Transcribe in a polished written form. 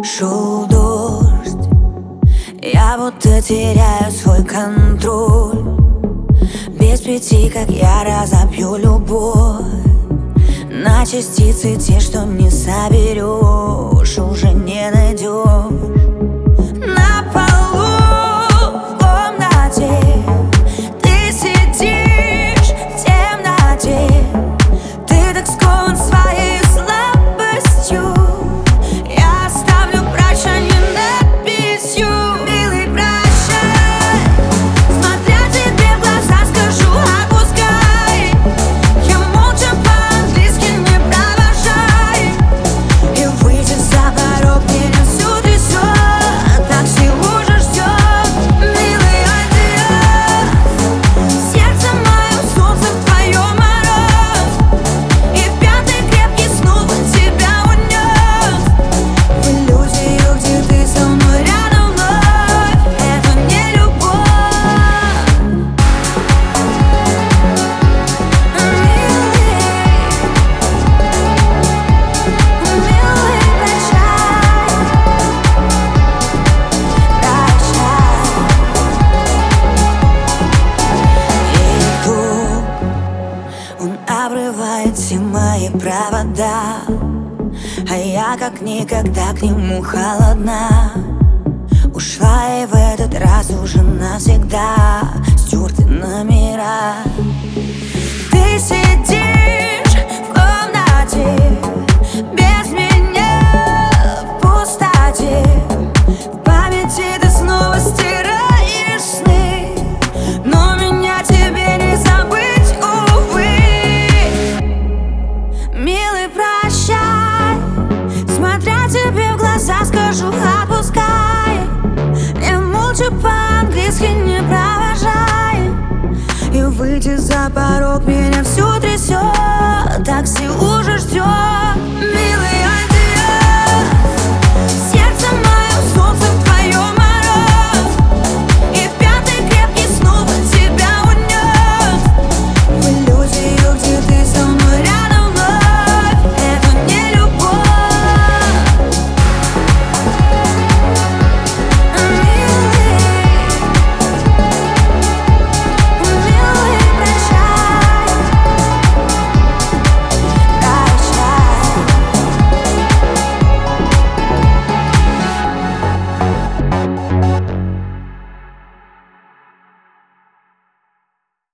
Шел дождь, я будто теряю свой контроль. Без пяти, как я разобью любовь на частицы, те, что не соберешь, уже не найдешь. На полу в комнате ты сидишь в темноте. Ты так скован своей слабостью. Я оставлю прощание надписью: милый, прощай. Смотря тебе в глаза, скажу: отпускай. Я молча по-английски не провожай. И выйти за порог, меня всю трясет. Такси уже ждет, милый, адьос. Сердце мое, солнце в твоем мороз. И пятый крепкий снова тебя унес в иллюзию, где ты со мной рядом вновь. Это не любовь. Милый, прощай. И вдруг он обрывает все мои провода, а я как никогда к нему холодна. Ушла и в этот раз уже навсегда стерты номера. Ты сидишь в комнате без меня, в пустоте. В памяти ты снова стираешь сны, но меня тебе не забыть, увы. Милый, прощай. Смотря тебе в глаза, скажу: отпускай. Я молча по-английски не провожай. И выйти за порог, меня всю трясет. Такси уже ждет.